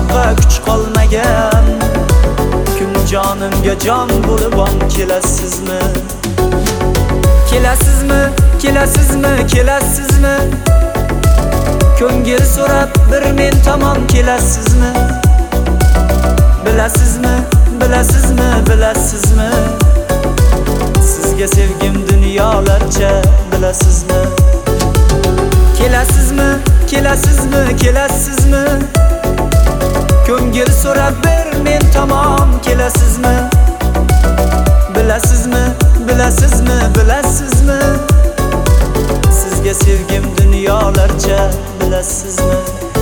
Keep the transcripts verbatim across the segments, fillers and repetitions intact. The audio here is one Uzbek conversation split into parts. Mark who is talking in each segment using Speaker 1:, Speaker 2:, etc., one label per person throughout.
Speaker 1: boshqa kuch qolmagan. Kun jonimga jon bo'lib on kelasizmi? Kelasizmi? Kelasizmi? Kelasizmi? Ko'ngil so'rab bir men tomon kelasizmi? Bilasizmi? Bilasizmi? Bilasizmi? Sizga sevgim dunyolarcha bilasizmi? Kelasizmi? Kelasizmi? Kelasizmi? Ko'ngil so'rab bir men tomon kelasizmi? Bilasizmi? Bilasizmi? Bilasizmi? Sizga sevgim dunyolarcha bilasizmi?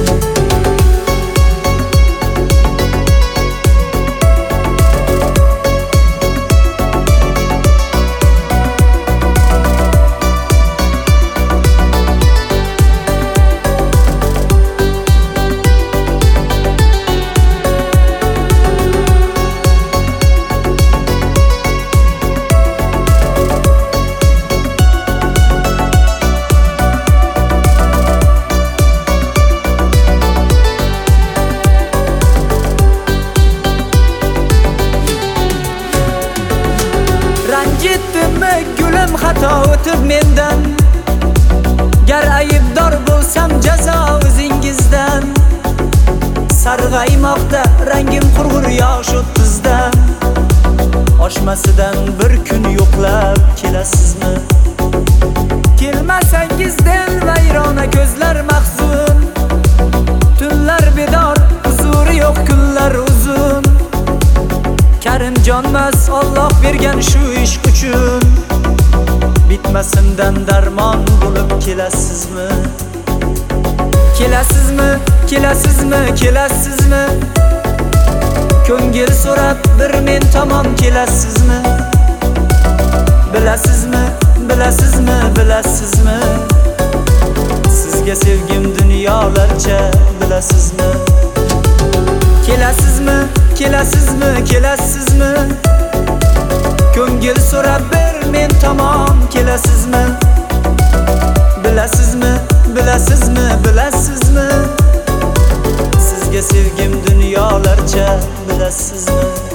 Speaker 1: Ranjitdimmi gulim xato o'tib mendan? Gar aybdor bo'lsam jazo o'zingizdan. Sarg'aymoqda rangim qurg'ur yosh o'ttizdan. Oshmasidan bir kun yo'qlab kelasizmi? Kelmasangiz del vayrona ko'zlar mahzun. Tunlar bedor, huzuri yo'q kunlar uzun. Karimjonmas Alloh bergan shu ish uchun. Bitmasindan darmon bo'lib kelasizmi? Kelasizmi? Kelasizmi? Kelasizmi? Ko'ngil so'rab bir men tomon kelasizmi? Bilasizmi? Bilasizmi? Bilasizmi? Sizga sevgim dunyolarcha bilasizmi? Kelasizmi? Kelasizmi? Kelasizmi? Ko'ngil so'rab bir men tomon kelasizmi? Bilasizmi? Bilasizmi? Bilasizmi? Sizga sevgim dunyolarcha bilasizmi?